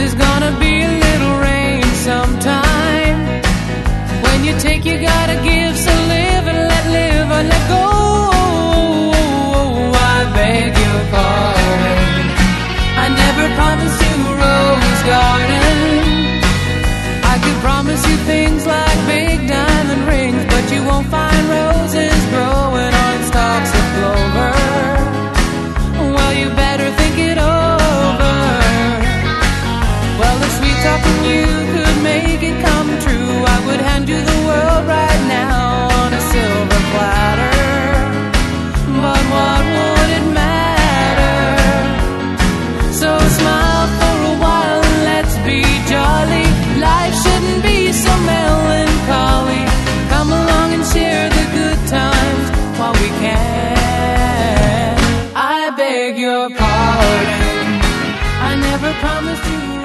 There's gonna be a little rain sometime. When you take, you gotta give. So live and let go. I beg your pardon. I never promised you a rose garden. I could promise you things like big diamond rings, but you won't find roses growing on stalks of clover. Well, you better think it over. Well, if sweet talking you could make it come true, I would hand you the world right now on a silver platter. But what would it matter? So smile for a while and let's be jolly. Life shouldn't be so melancholy. Come along and share the good times while we can. I beg your pardon. I never promised you